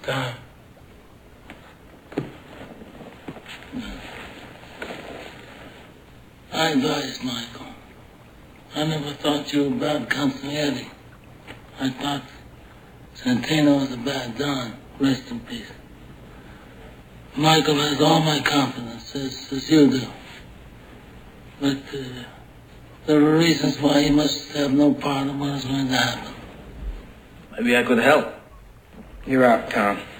time. I advise, Michael. I never thought you were a bad consigliere. I thought Santino was a bad Don. Rest in peace. Michael has all my confidence, as you do. But there are reasons why he must have no part in what is going to happen. Maybe I could help. You're out, Tom.